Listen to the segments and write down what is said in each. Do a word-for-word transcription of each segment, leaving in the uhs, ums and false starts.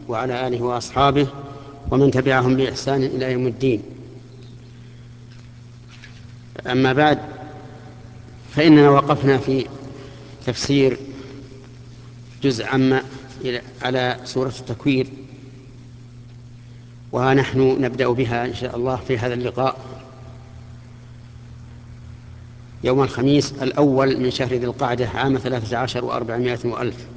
وعلى آله وأصحابه ومن تبعهم بإحسان إلى يوم الدين. أما بعد، فإننا وقفنا في تفسير جزء عما على سورة التكوير، ونحن نبدأ بها إن شاء الله في هذا اللقاء يوم الخميس الأول من شهر ذي القعدة عام ثلاثة عشر وأربعمائة وألف.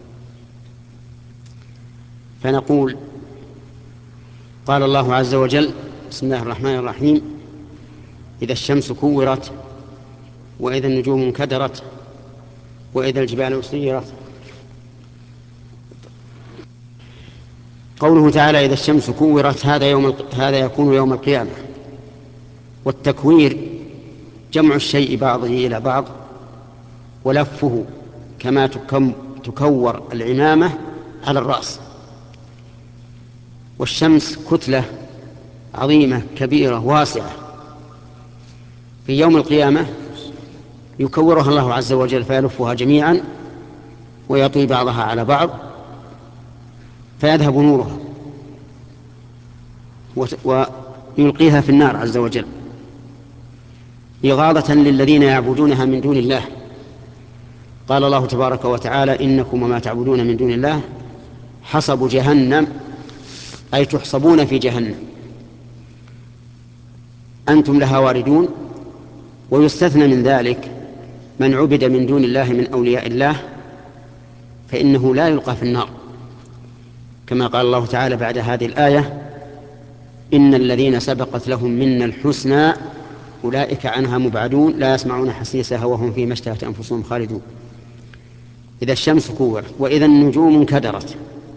فنقول: قال الله عز وجل: بسم الله الرحمن الرحيم: إذا الشمس كورت، وإذا النجوم انكدرت، وإذا الجبال سيرت. قوله تعالى: إذا الشمس كورت، هذا يوم هذا يكون يوم القيامة. والتكوير جمع الشيء بعضه إلى بعض ولفه، كما تكور العمامة على الرأس. والشمس كتلة عظيمة كبيرة واسعة، في يوم القيامة يكورها الله عز وجل فيلفها جميعا ويطوي بعضها على بعض فيذهب نورها ويلقيها في النار عز وجل، إغاظة للذين يعبدونها من دون الله. قال الله تبارك وتعالى: إنكم وما تعبدون من دون الله حصب جهنم، أي تحصبون في جهنم، أنتم لها واردون. ويستثنى من ذلك من عبد من دون الله من أولياء الله، فإنه لا يلقى في النار، كما قال الله تعالى بعد هذه الآية: إن الذين سبقت لهم منا الحسنى أولئك عنها مبعدون لا يسمعون حسيسها وهم فيما اشتهت أنفسهم خالدون. إذا الشمس كورت، وإذا النجوم انكدرت.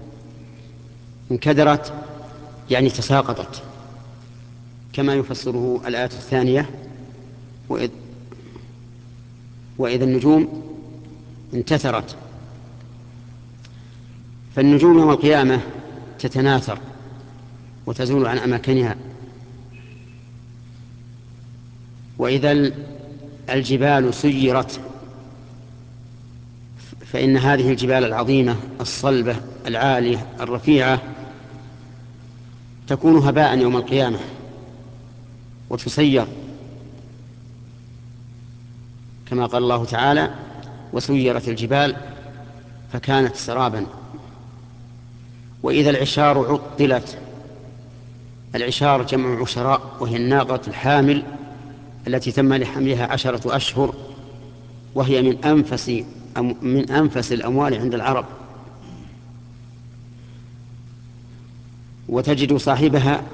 انكدرت يعني تساقطت، كما يفسره الآية الثانية: وإذ, وإذا النجوم انتثرت. فالنجوم يوم القيامة تتناثر وتزول عن أماكنها. وإذا الجبال سيرت، فإن هذه الجبال العظيمة الصلبة العالية الرفيعة تكون هباء يوم القيامة وتسير، كما قال الله تعالى: وسيرت الجبال فكانت سرابا. وإذا العشار عطلت. العشار جمع عشراء، وهي الناقة الحامل التي تم لحملها عشرة أشهر، وهي من أنفس من أنفس الأموال عند العرب. وتجد صاحبها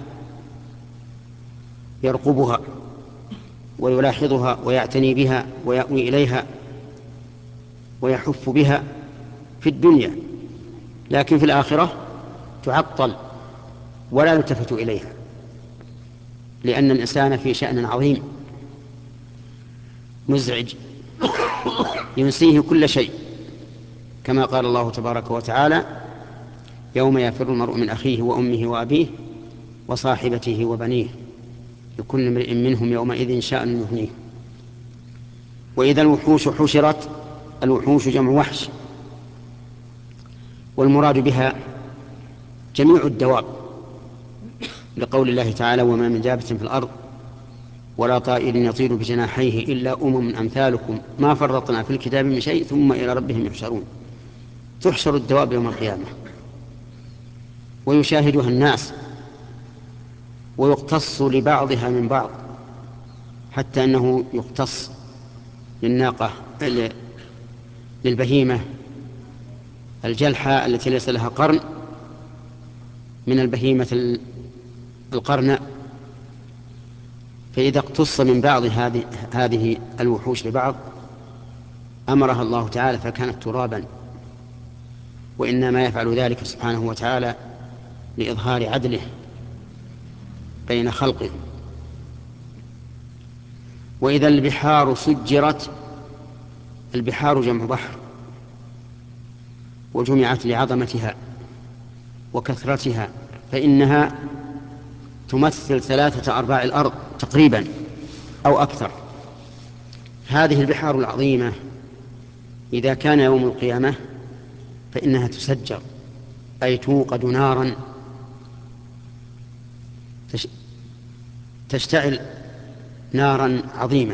يرقبها ويلاحظها ويعتني بها ويأوي إليها ويحف بها في الدنيا، لكن في الآخرة تعطل ولا يلتفت إليها، لأن الإنسان في شأن عظيم مزعج ينسيه كل شيء، كما قال الله تبارك وتعالى: يوم يفر المرء من أخيه وأمه وأبيه وصاحبته وبنيه لكل امرئ منهم يومئذ شأن يغنيه. وإذا الوحوش حشرت. الوحوش جمع وحش، والمراد بها جميع الدواب، لقول الله تعالى: وما من دابة في الأرض ولا طائر يطير بجناحيه إلا أمم أمثالكم ما فرطنا في الكتاب من شيء ثم إلى ربهم يحشرون. تحشر الدواب يوم القيامة ويشاهدها الناس ويقتص لبعضها من بعض، حتى أنه يقتص للناقة للبهيمة الجلحة التي ليس لها قرن من البهيمة القرن، فإذا اقتص من بعض هذه هذه الوحوش لبعض أمرها الله تعالى فكانت ترابا. وإنما يفعل ذلك سبحانه وتعالى لإظهار عدله بين خلقه. وإذا البحار سجرت. البحار جمع بحر، وجمعت لعظمتها وكثرتها، فإنها تمثل ثلاثة أرباع الأرض تقريبا أو أكثر. هذه البحار العظيمة إذا كان يوم القيامة فإنها تسجر، أي توقد نارا تشتعل نارا عظيمة،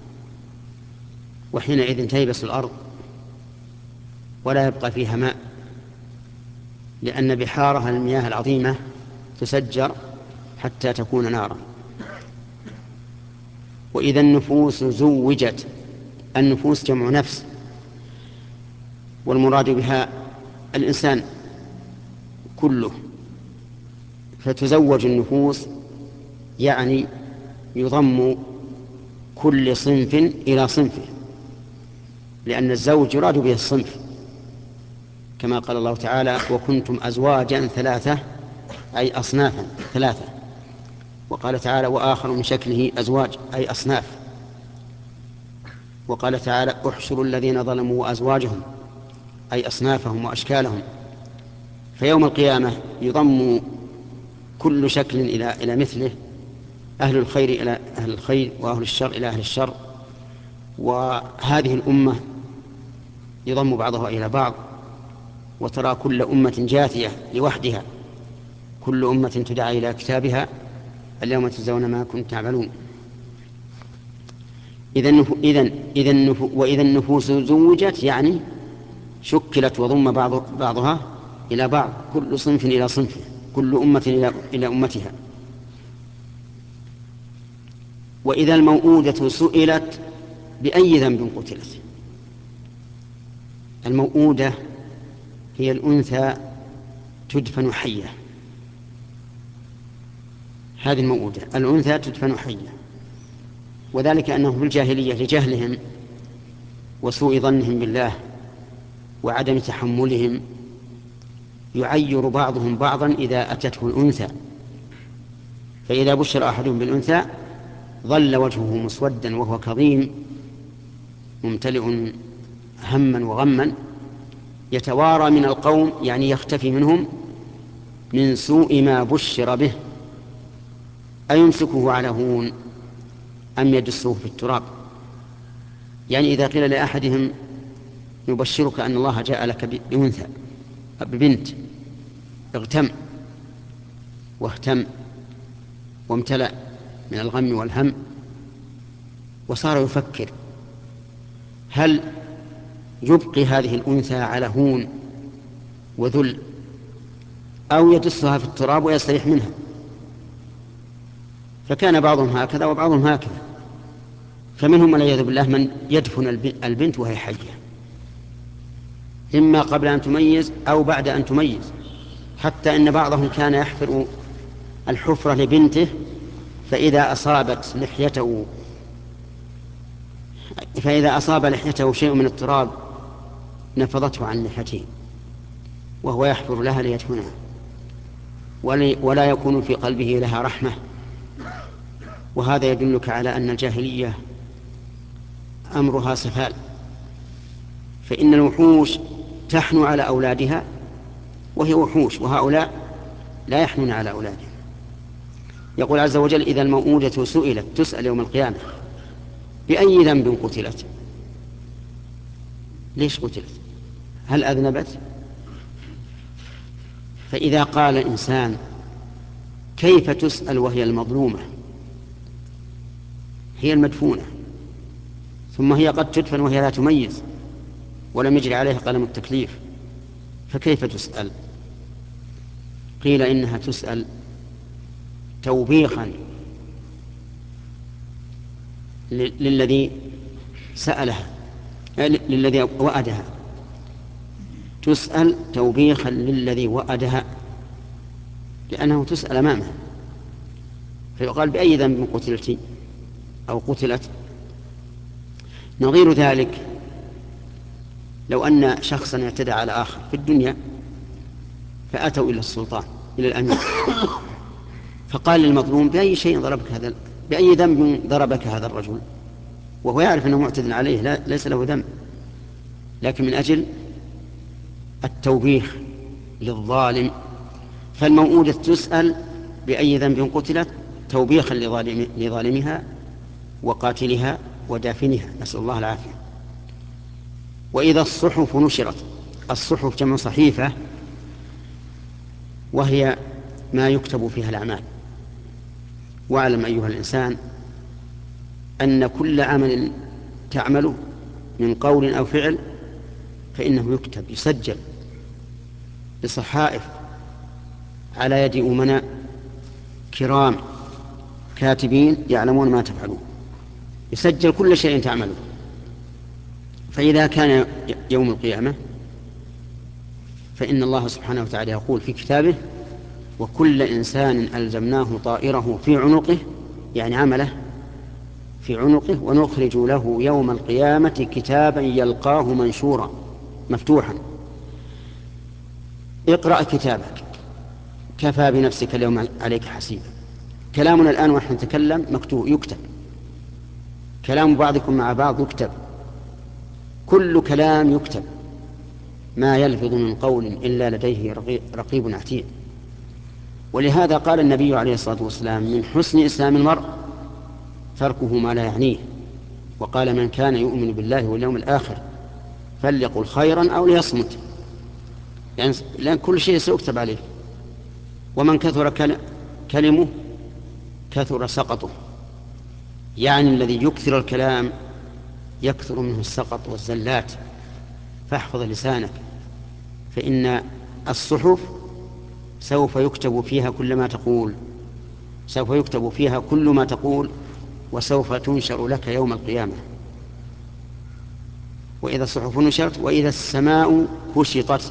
وحينئذ تيبس الأرض ولا يبقى فيها ماء، لأن بحارها المياه العظيمة تسجر حتى تكون نارا. وإذا النفوس زوجت، النفوس جمع نفس، والمراد بها الإنسان كله، فتزوج النفوس يعني يضم كل صنف إلى صنفه، لأن الزوج يراد به الصنف، كما قال الله تعالى: وكنتم أزواجا ثلاثة، أي أصنافا ثلاثة. وقال تعالى: وآخر من شكله أزواج، أي أصناف. وقال تعالى: احشروا الذين ظلموا وأزواجهم، أي أصنافهم وأشكالهم. فيوم القيامة يضم كل شكل إلى إلى مثله، أهل الخير إلى أهل الخير، وأهل الشر إلى أهل الشر، وهذه الأمة يضم بعضها إلى بعض، وترى كل أمة جاثية لوحدها، كل أمة تدعى إلى كتابها اليوم تجزون ما كنتم تعملون. إذن إذن إذن وإذا النفوس زوجت يعني شكلت وضم بعض بعضها إلى بعض، كل صنف إلى صنفه، كل أمة إلى إلى أمتها. وإذا الموءودة سئلت بأي ذنب قتلت. الموءودة هي الأنثى تدفن حية، هذه الموءودة، الأنثى تدفن حية، وذلك أنه في الجاهلية لجهلهم وسوء ظنهم بالله وعدم تحملهم يعير بعضهم بعضا إذا أتته الأنثى، فإذا بشر أحدهم بالأنثى ظل وجهه مسودا وهو كظيم ممتلئ هما وغما، يتوارى من القوم، يعني يختفي منهم، من سوء ما بشر به، أيمسكه على هون أم يدسه في التراب. يعني إذا قيل لأحدهم: نبشرك أن الله جاء لك بأنثى ببنت، اغتم واهتم وامتلأ من الغم والهم، وصار يفكر: هل يبقي هذه الأنثى على هون وذل، أو يدسها في التراب ويستريح منها؟ فكان بعضهم هكذا وبعضهم هكذا، فمنهم والعياذ بالله من يدفن البنت وهي حية، إما قبل أن تميز أو بعد أن تميز، حتى إن بعضهم كان يحفر الحفرة لبنته، فإذا أصابت لحيته فإذا أصاب لحيته شيء من التراب نفضته عن لحيته وهو يحفر لها ليدفنها، ولا يكون في قلبه لها رحمة. وهذا يدلك على أن الجاهلية أمرها سفال، فإن الوحوش تحن على أولادها وهي وحوش، وهؤلاء لا يحنون على أولادهم. يقول عز وجل: إذا الموءودة سئلت، تسأل يوم القيامة بأي ذنب قتلت. ليش قتلت؟ هل أذنبت؟ فإذا قال إنسان: كيف تسأل وهي المظلومة، هي المدفونة، ثم هي قد تدفن وهي لا تميز ولم يجري عليها قلم التكليف، فكيف تسأل؟ قيل إنها تسأل توبيخا للذي سألها، للذي وأدها، تسأل توبيخا للذي وأدها، لأنه تسأل أمامه، فيقال: بأي ذنب قتلت أو قتلت. نظير ذلك لو أن شخصا اعتدى على آخر في الدنيا، فأتوا إلى السلطان، إلى الأمير، فقال للمظلوم: بأي شيء ضربك هذا، بأي ذنب ضربك هذا الرجل، وهو يعرف أنه معتد عليه، لا ليس له ذنب، لكن من أجل التوبيخ للظالم. فالموءودة تسأل بأي ذنب قتلت توبيخا لظالم لظالمها وقاتلها ودافنها، نسأل الله العافية. وإذا الصحف نشرت، الصحف جمع صحيفة، وهي ما يكتب فيها الأعمال، واعلم أيها الإنسان أن كل عمل تعمله من قول أو فعل فإنه يكتب يسجل بصحائف على يد أمناء كرام كاتبين يعلمون ما تفعلون، يسجل كل شيء تعمله. فإذا كان يوم القيامة فإن الله سبحانه وتعالى يقول في كتابه: وكل إنسان ألزمناه طائره في عنقه، يعني عمله في عنقه، ونخرج له يوم القيامة كتابا يلقاه منشورا مفتوحا. اقرأ كتابك كفى بنفسك اليوم عليك حسيبا. كلامنا الآن ونحن نتكلم مكتوب يكتب، كلام بعضكم مع بعض يكتب، كل كلام يكتب، ما يلفظ من قول إلا لديه رقيب عتيد. ولهذا قال النبي عليه الصلاة والسلام: من حسن إسلام المرء تركه ما لا يعنيه. وقال: من كان يؤمن بالله واليوم الآخر فليقل خيرا أو ليصمت، يعني لأن كل شيء سيكتب عليه. ومن كثر كلمه كثر سقطه، يعني الذي يكثر الكلام يكثر منه السقط والزلات. فاحفظ لسانك، فإن الصحف سوف يكتب فيها كل ما تقول، سوف يكتب فيها كل ما تقول، وسوف تنشر لك يوم القيامة. وإذا الصحف نشرت وإذا السماء كشطت.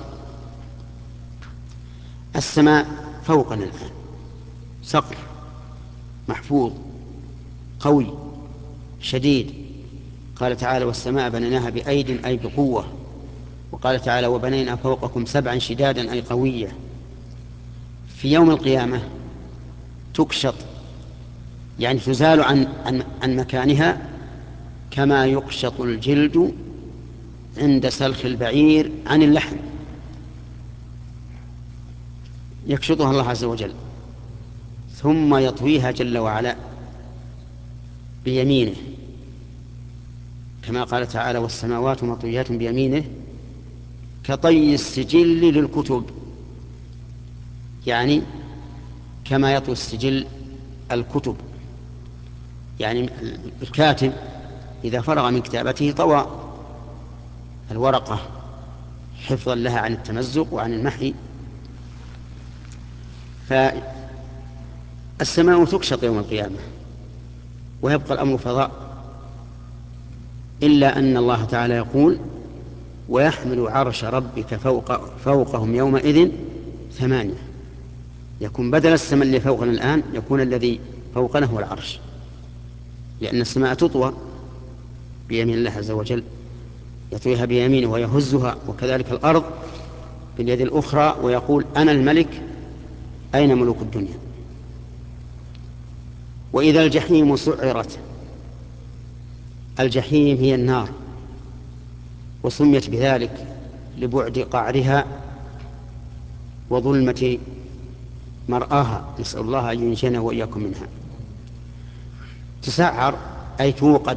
السماء فوقنا الآن سقف محفوظ قوي شديد. قال تعالى: والسماء بنيناها بأيد أي بقوة. وقال تعالى: وبنينا فوقكم سبعا شدادا أي قوية. في يوم القيامة تكشط، يعني تزال عن, عن, عن مكانها كما يقشط الجلد عند سلخ البعير عن اللحم. يكشطها الله عز وجل ثم يطويها جل وعلا بيمينه، كما قال تعالى: والسماوات مطويات بيمينه كطي السجل للكتب، يعني كما يطوي السجل الكتب. يعني الكاتب إذا فرغ من كتابته طوى الورقة حفظا لها عن التمزق وعن المحي. فالسماء تكشط يوم القيامة ويبقى الأمر فضاء، إلا أن الله تعالى يقول: ويحمل عرش ربك فوق فوقهم يومئذ ثمانية. يكون بدل السماء اللي فوقنا الآن يكون الذي فوقنا هو العرش، لأن السماء تطوى بيمين الله عز وجل، يطويها بيمينه ويهزها، وكذلك الأرض باليد الأخرى، ويقول: أنا الملك أين ملوك الدنيا. وإذا الجحيم سعرت. الجحيم هي النار، وسميت بذلك لبعد قعرها وظلمة مرآها، نسأل الله أن ينجينا وإياكم منها. تسعر أي توقد.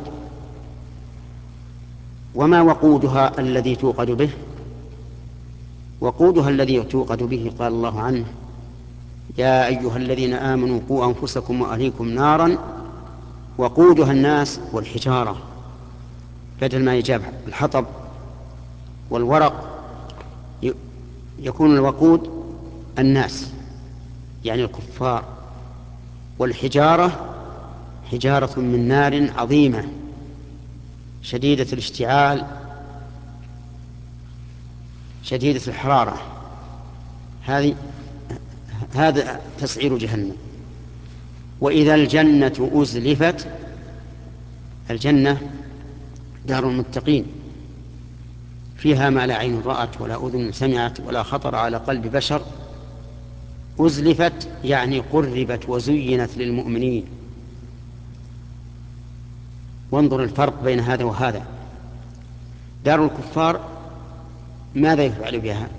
وما وقودها الذي توقد به؟ وقودها الذي توقد به قال الله عنه: يا أيها الذين آمنوا قوا أنفسكم وأهليكم نارا وقودها الناس والحجارة، بدل ما يجاب الحطب والورق يكون الوقود الناس يعني الكفار، والحجارة حجارة من نار عظيمة شديدة الاشتعال شديدة الحرارة. هذه هذا تسعير جهنم. وإذا الجنة أزلفت. الجنة دار المتقين، فيها ما لا عين رأت ولا أذن سمعت ولا خطر على قلب بشر. أزلفت يعني قربت وزينت للمؤمنين. وانظر الفرق بين هذا وهذا. دار الكفار ماذا يفعل بها؟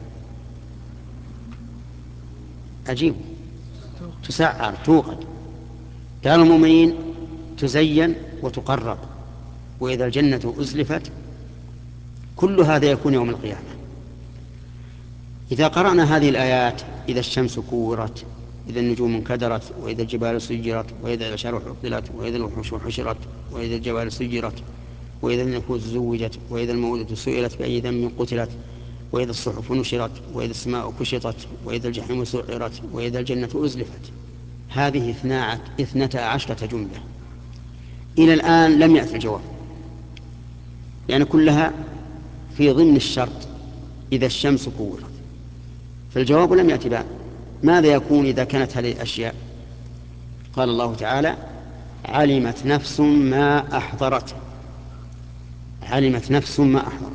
عجيب، تسعر توقد. دار المؤمنين تزين وتقرب. وإذا الجنة أزلفت. كل هذا يكون يوم القيامة. إذا قرأنا هذه الآيات: إذا الشمس كورت إذا النجوم انكدرت وإذا الجبال سجرت وإذا العشار حطلت وإذا الوحوش حشرت وإذا الجبال سجرت وإذا النفوس زوجت وإذا الموءودة سئلت بأي ذنب قتلت وإذا الصحف نشرت وإذا السماء كشطت وإذا الجحيم سعرت وإذا الجنة أزلفت. هذه اثنتا عشرة جملة. إلى الآن لم يأتي الجواب، يعني كلها في ضمن الشرط إذا الشمس كورت، فالجواب لم يأتي بعد. ماذا يكون إذا كانت هذه الأشياء؟ قال الله تعالى: علمت نفس ما أحضرت. علمت نفس ما أحضرت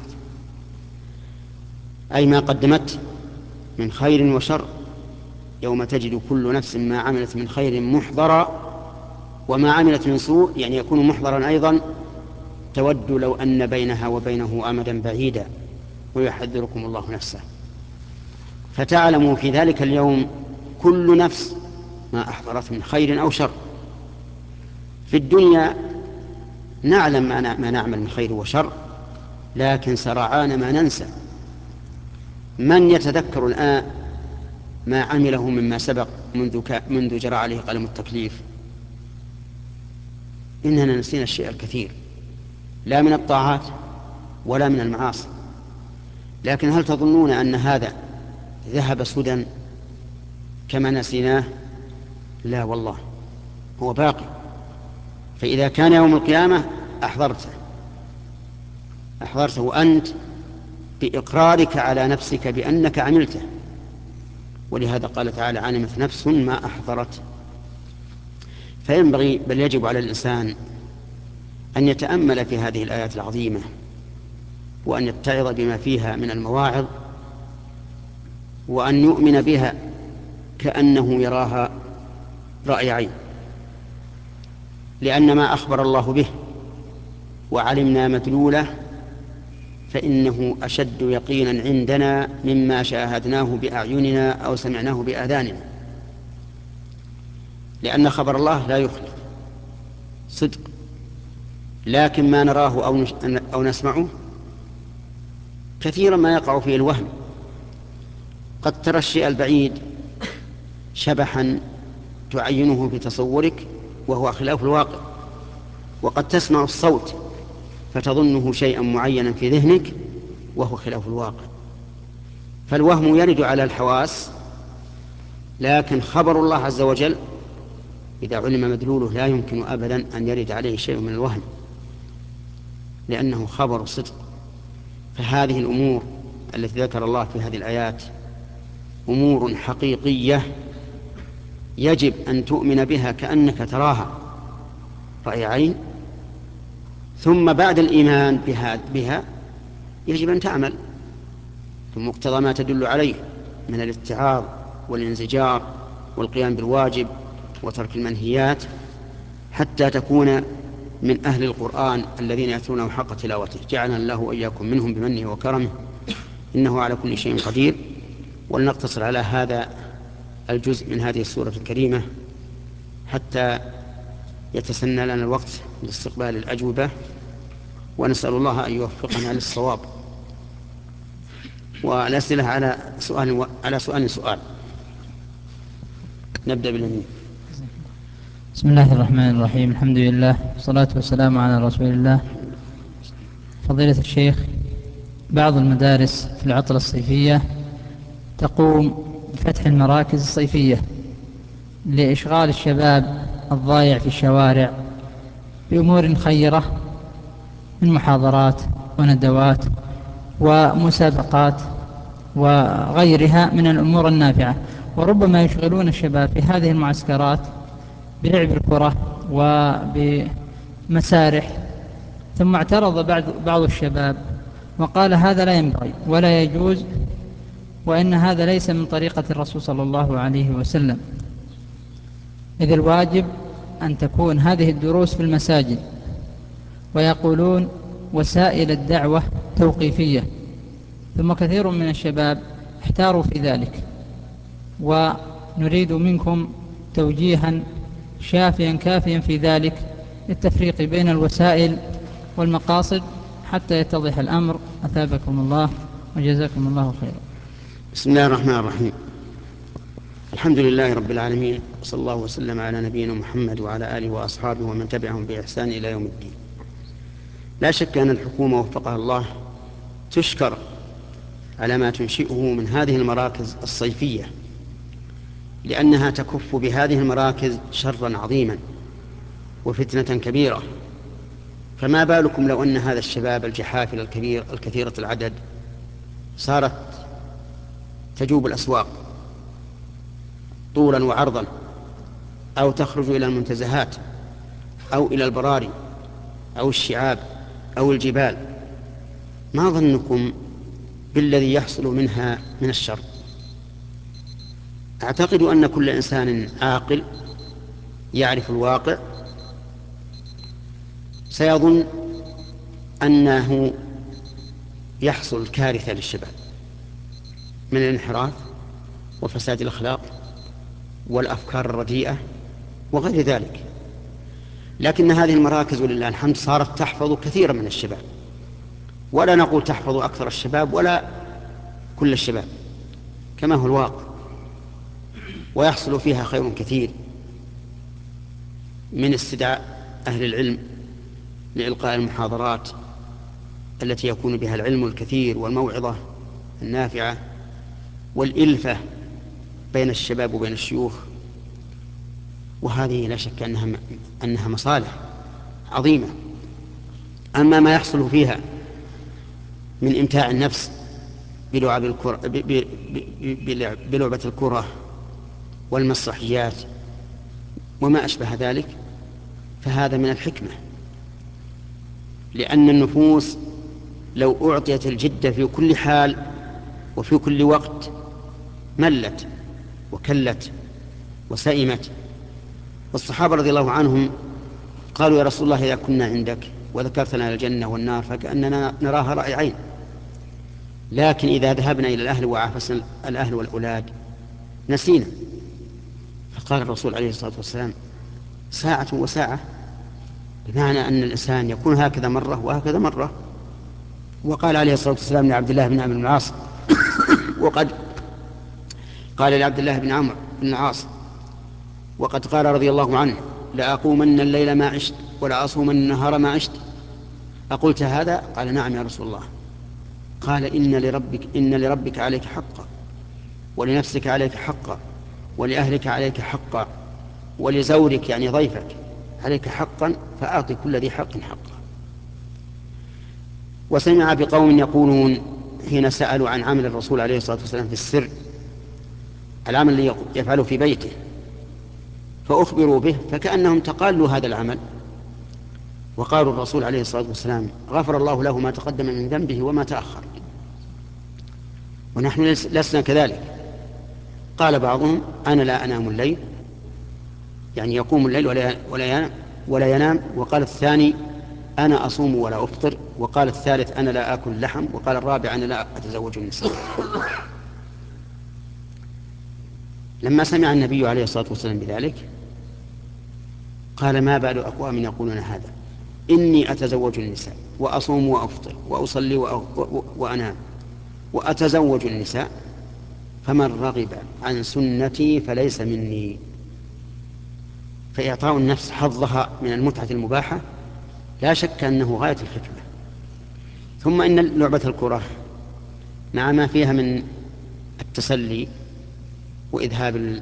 أي ما قدمت من خير وشر، يوم تجد كل نفس ما عملت من خير محضرا وما عملت من سوء، يعني يكون محضرا أيضا، تود لو أن بينها وبينه أمدا بعيدا ويحذركم الله نفسه. فتعلم في ذلك اليوم كل نفس ما أحضرت من خير أو شر. في الدنيا نعلم ما نعمل من خير وشر، لكن سرعان ما ننسى. من يتذكر الآن ما عمله مما سبق منذ, منذ جرى عليه قلم التكليف؟ إننا نسينا الشيء الكثير، لا من الطاعات ولا من المعاصي. لكن هل تظنون أن هذا ذهب سدى كما نسيناه؟ لا والله، هو باقي. فإذا كان يوم القيامة أحضرته أحضرته أنت بإقرارك على نفسك بأنك عملته. ولهذا قال تعالى: علمت نفس ما أحضرت. فينبغي بل يجب على الإنسان أن يتأمل في هذه الآيات العظيمة وأن يتعظ بما فيها من المواعظ، وأن يؤمن بها كأنه يراها رأي عين، لأن ما أخبر الله به وعلمنا مدلوله فإنه أشد يقينا عندنا مما شاهدناه بأعيننا أو سمعناه بآذاننا، لأن خبر الله لا يخلف صدق. لكن ما نراه أو, أو نسمعه كثيرا ما يقع فيه الوهم. قد ترى الشيء البعيد شبحا تعينه في تصورك وهو خلاف الواقع، وقد تسمع الصوت فتظنه شيئا معينا في ذهنك وهو خلاف الواقع. فالوهم يرد على الحواس، لكن خبر الله عز وجل إذا علم مدلوله لا يمكن أبدا أن يرد عليه شيء من الوهم، لأنه خبر صدق. فهذه الأمور التي ذكر الله في هذه الآيات أمور حقيقية يجب أن تؤمن بها كأنك تراها رأي عين، ثم بعد الإيمان بها, بها يجب أن تعمل بمقتضى ما تدل عليه من الاتعاظ والانزجار والقيام بالواجب وترك المنهيات، حتى تكون من أهل القرآن الذين يتلونه حق تلاوته. جعلنا الله وإياكم منهم بمنه وكرمه، إنه على كل شيء قدير. ولنقتصر على هذا الجزء من هذه السورة الكريمة حتى يتسنى لنا الوقت لاستقبال الأجوبة، ونسأل الله أن يوفقنا للصواب. والأسئلة على سؤال على سؤال سؤال. نبدأ باليمين. بسم الله الرحمن الرحيم، الحمد لله والصلاة والسلام على رسول الله. فضيلة الشيخ، بعض المدارس في العطلة الصيفية تقوم بفتح المراكز الصيفية لإشغال الشباب الضايع في الشوارع بأمور خيرة من محاضرات وندوات ومسابقات وغيرها من الأمور النافعة، وربما يشغلون الشباب في هذه المعسكرات بلعب الكرة وبمسارح. ثم اعترض بعض, بعض الشباب وقال هذا لا ينبغي ولا يجوز، وإن هذا ليس من طريقة الرسول صلى الله عليه وسلم، إذ الواجب أن تكون هذه الدروس في المساجد. ويقولون وسائل الدعوة توقيفية، ثم كثير من الشباب احتاروا في ذلك، ونريد منكم توجيها شافيا كافيا في ذلك للتفريق بين الوسائل والمقاصد حتى يتضح الأمر. أثابكم الله وجزاكم الله خيرا. بسم الله الرحمن الرحيم. الحمد لله رب العالمين، وصلى الله وسلم على نبينا محمد وعلى آله وأصحابه ومن تبعهم بإحسان إلى يوم الدين. لا شك أن الحكومة وفقها الله تشكر على ما تنشئه من هذه المراكز الصيفية، لأنها تكف بهذه المراكز شرا عظيما وفتنة كبيرة. فما بالكم لو أن هذا الشباب الجحافل الكبير الكثيرة العدد صارت تجوب الأسواق طولا وعرضا، أو تخرج إلى المنتزهات أو إلى البراري أو الشعاب أو الجبال، ما ظنكم بالذي يحصل منها من الشر؟ أعتقد أن كل إنسان عاقل يعرف الواقع سيظن أنه يحصل كارثة للشباب من الانحراف وفساد الأخلاق والأفكار الرديئة وغير ذلك. لكن هذه المراكز ولله الحمد صارت تحفظ كثيرا من الشباب، ولا نقول تحفظ أكثر الشباب ولا كل الشباب، كما هو الواقع، ويحصل فيها خير كثير من استدعاء أهل العلم لإلقاء المحاضرات التي يكون بها العلم الكثير والموعظة النافعة والإلفة بين الشباب وبين الشيوخ، وهذه لا شك أنها, أنها مصالح عظيمة. أما ما يحصل فيها من إمتاع النفس بلعب الكرة بلعبة الكرة والمسرحيات وما أشبه ذلك، فهذا من الحكمة، لأن النفوس لو أعطيت الجدة في كل حال وفي كل وقت ملت وكلت وسئمت. والصحابة رضي الله عنهم قالوا: يا رسول الله، إذا كنا عندك وذكرتنا الجنة والنار فكأننا نراها رأي عين، لكن إذا ذهبنا إلى الأهل وعافسنا الأهل والأولاد نسينا. فقال الرسول عليه الصلاة والسلام: ساعة وساعة، بمعنى أن الإنسان يكون هكذا مرة وهكذا مرة. وقال عليه الصلاة والسلام لعبد الله بن عمرو بن العاص، وقد قال لعبد الله بن عمرو بن العاص وقد قال رضي الله عنه: لأقومن الليل ما عشت ولا أصومن النهار ما عشت، أقلت هذا؟ قال: نعم يا رسول الله. قال: إن لربك, إن لربك عليك حقا، ولنفسك عليك حقا، ولأهلك عليك حقا، ولزورك يعني ضيفك عليك حقا، فأعطي كل ذي حق حقا. وسمع بقوم يقولون حين سألوا عن عمل الرسول عليه الصلاة والسلام في السر، العمل الذي يفعله في بيته، فأخبروا به فكأنهم تقالوا هذا العمل، وقالوا الرسول عليه الصلاة والسلام: غفر الله له ما تقدم من ذنبه وما تأخر. ونحن لسنا كذلك. قال بعضهم: أنا لا أنام الليل، يعني يقوم الليل ولا, ولا, ينام ولا ينام. وقال الثاني: أنا أصوم ولا أفطر. وقال الثالث: أنا لا آكل لحم. وقال الرابع: أنا لا أتزوج النساء. لما سمع النبي عليه الصلاة والسلام بذلك قال: ما بال أقوام يقولون هذا؟ إني أتزوج النساء وأصوم وأفطر وأصلي وأنام وأتزوج النساء، فمن رغب عن سنتي فليس مني. فإعطاء النفس حظها من المتعة المباحة لا شك أنه غاية الحكمة. ثم إن لعبة الكرة مع ما فيها من التسلي وإذهاب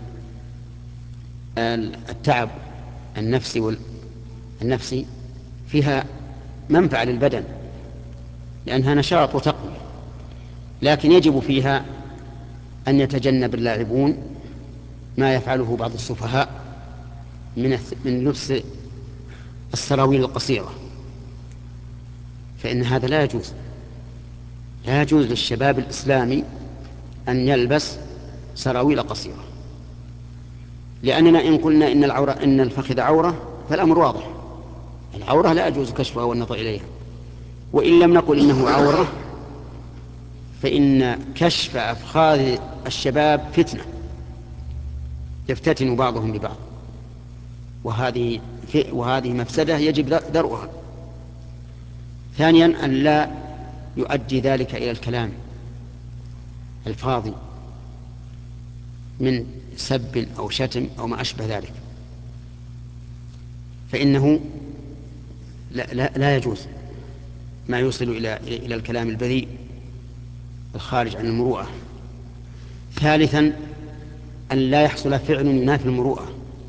التعب النفسي والنفسي فيها منفعة للبدن، لأنها نشاط وتقوية، لكن يجب فيها أن يتجنب اللاعبون ما يفعله بعض السفهاء من من لبس السراويل القصيرة، فإن هذا لا يجوز. لا يجوز للشباب الإسلامي أن يلبس سراويل قصيرة، لأننا إن قلنا إن العورة إن الفخذ عورة فالأمر واضح، العورة لا يجوز كشفها والنظر إليها. وإن لم نقل إنه عورة فإن كشف أفخاذ الشباب فتنة يفتتن بعضهم ببعض، وهذه وهذه مفسدة يجب درءها. ثانيا أن لا يؤدي ذلك إلى الكلام الفاضي من سب أو شتم أو ما أشبه ذلك، فإنه لا, لا, لا يجوز ما يوصل إلى إلى الكلام البذيء الخارج عن المروءة. ثالثا أن لا يحصل فعل ينافي المروءة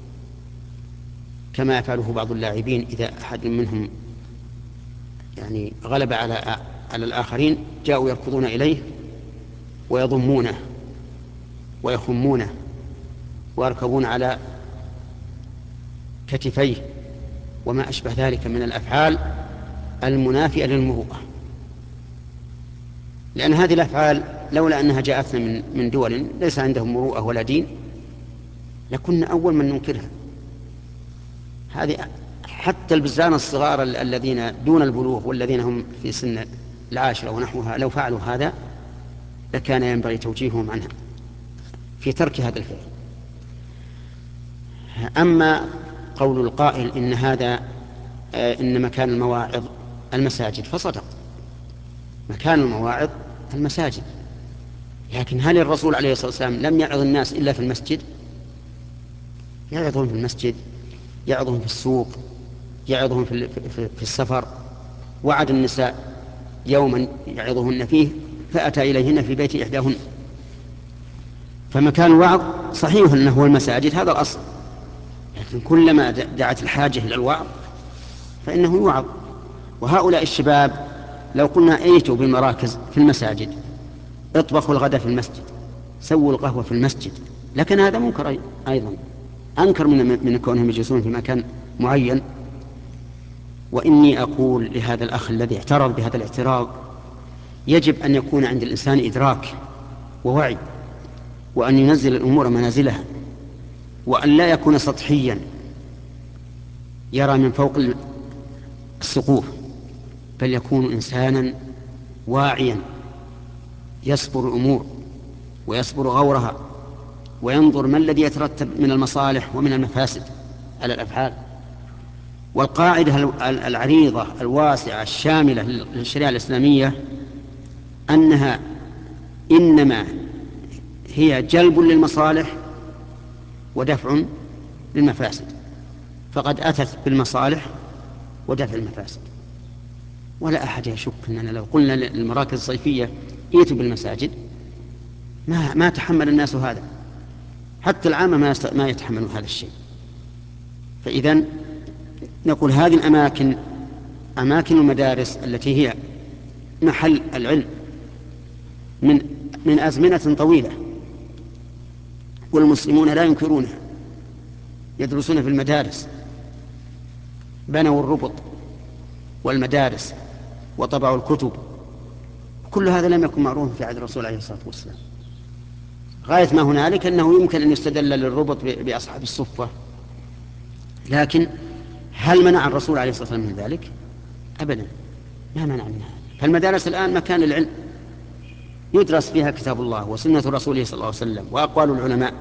كما يفعله بعض اللاعبين، إذا أحد منهم يعني غلب على على الآخرين جاءوا يركضون إليه ويضمونه ويخمونه ويركبون على كتفيه وما أشبه ذلك من الأفعال المنافئة للمروءة. لأن هذه الأفعال لولا أنها جاءتنا من من دول ليس عندهم مروءة ولا دين لكنا أول من ننكرها. هذه حتى البزان الصغار الذين دون البلوغ والذين هم في سن العاشرة ونحوها لو فعلوا هذا لكان ينبغي توجيههم عنها في ترك هذا الفعل. أما قول القائل إن هذا إن مكان المواعظ المساجد فصدق، مكان المواعظ المساجد، لكن هل الرسول عليه الصلاة والسلام لم يعظ الناس إلا في المسجد؟ يعظهم في المسجد، يعظهم في السوق، يعظهم في في السفر. وعد النساء يوما يعظهن فيه فأتى إليهن في بيت إحداهن. فمكان الوعظ صحيح أنه هو المساجد، هذا الأصل، لكن كلما دعت الحاجة إلى الوعظ فإنه يوعظ. وهؤلاء الشباب لو قلنا ايتوا بالمراكز في المساجد، اطبخوا الغداء في المسجد، سووا القهوة في المسجد، لكن هذا منكر أيضا، أنكر من, من كونهم يجلسون في مكان معين. وإني أقول لهذا الأخ الذي اعترض بهذا الاعتراض يجب أن يكون عند الإنسان إدراك ووعي، وأن ينزل الأمور منازلها، وأن لا يكون سطحيا يرى من فوق السقوف، بل يكون إنسانا واعيا يصبر الأمور ويصبر غورها وينظر ما الذي يترتب من المصالح ومن المفاسد على الأفعال. والقاعدة العريضة الواسعة الشاملة للشريعة الإسلامية أنها إنما هي جلب للمصالح ودفع للمفاسد، فقد أتت بالمصالح ودفع المفاسد. ولا أحد يشك أننا لو قلنا للمراكز الصيفية ائتوا بالمساجد ما ما تحمل الناس هذا، حتى العامة ما ما يتحملون هذا الشيء. فإذن نقول هذه الأماكن أماكن المدارس التي هي محل العلم من من أزمنة طويلة، والمسلمون لا ينكرونها، يدرسون في المدارس، بنوا الربط والمدارس وطبعوا الكتب، كل هذا لم يكن معروف في عهد الرسول عليه الصلاة والسلام. غاية ما هنالك أنه يمكن أن يستدل للربط بأصحاب الصفة، لكن هل منع الرسول عليه الصلاة والسلام من ذلك؟ أبدا، ما منع منها. فالمدارس الآن مكان العلم يدرس فيها كتاب الله وسنة رسوله صلى الله عليه وسلم وأقوال العلماء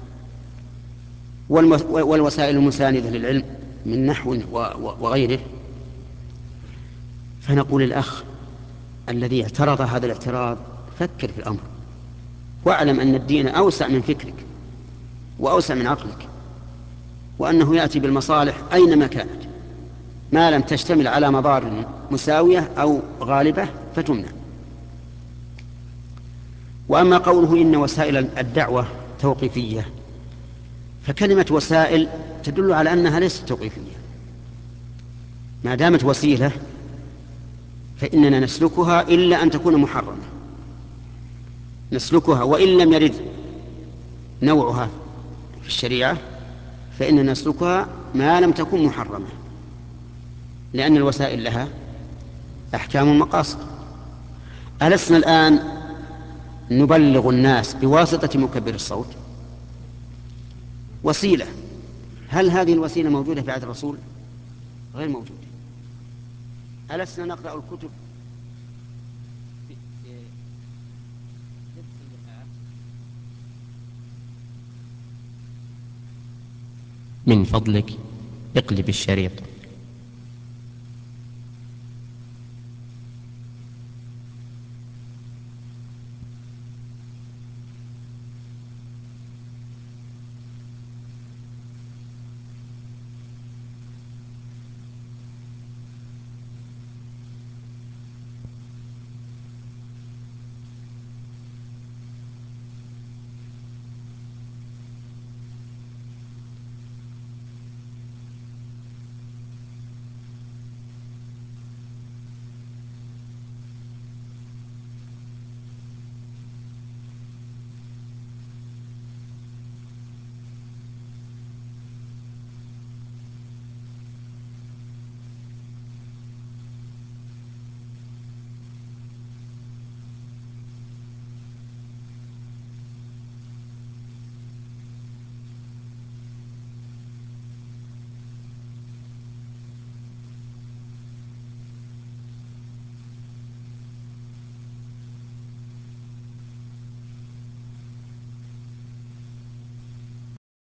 والوسائل المساندة للعلم من نحو وغيره. فنقول الأخ الذي اعترض هذا الاعتراض فكر في الأمر، واعلم أن الدين أوسع من فكرك وأوسع من عقلك، وأنه يأتي بالمصالح أينما كانت ما لم تشتمل على مضار مساوية أو غالبة فتمنع. وأما قوله إن وسائل الدعوة توقيفية، فكلمة وسائل تدل على أنها ليست توقيفية. ما دامت وسيلة فإننا نسلكها إلا أن تكون محرمة، نسلكها وإن لم يرد نوعها في الشريعة فإننا نسلكها ما لم تكن محرمة، لأن الوسائل لها أحكام المقاصد. ألسنا الآن نبلغ الناس بواسطة مكبر الصوت؟ وسيلة. هل هذه الوسيلة موجودة في عهد الرسول؟ غير موجودة. ألسنا نقرأ الكتب من فضلك اقلب الشريط.